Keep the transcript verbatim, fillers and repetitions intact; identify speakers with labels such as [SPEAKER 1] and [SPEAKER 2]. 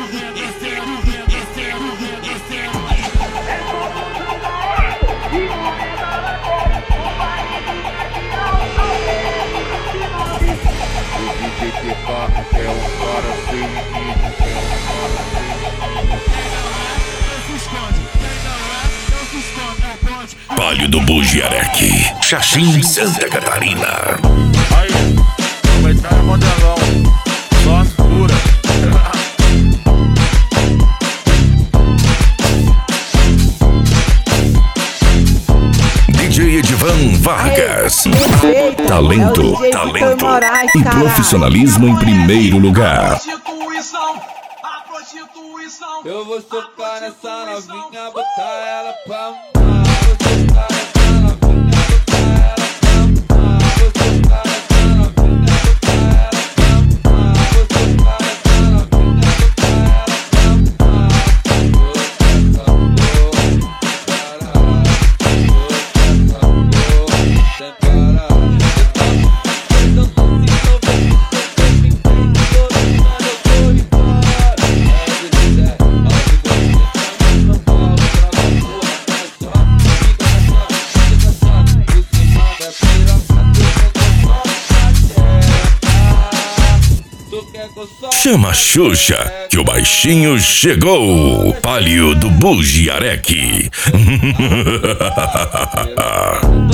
[SPEAKER 1] É um cara sem limite, é um cara sem limite.
[SPEAKER 2] Palio do Bugiarec, Xaxim, Santa Catarina.
[SPEAKER 1] Aí, aproveitar é modelão, só as puras.
[SPEAKER 2] D J Edivan Vargas. Talento, talento e profissionalismo em primeiro lugar.
[SPEAKER 3] Eu vou socar nessa novinha, botar ela pra mamar. Vou socar nessa novinha, botar ela pra mamar. Vou socar nessa novinha, botar ela pra mamar. Vou socar nessa novinha, botar ela pra mamar. Vou essa porra, sem parar. Vou essa porra, sem parar. Eu tô se envolvendo, tô me entendendo, tô rimando, eu tô embora.
[SPEAKER 2] Chama a Xuxa, que o baixinho chegou. Palio do Bugiarec.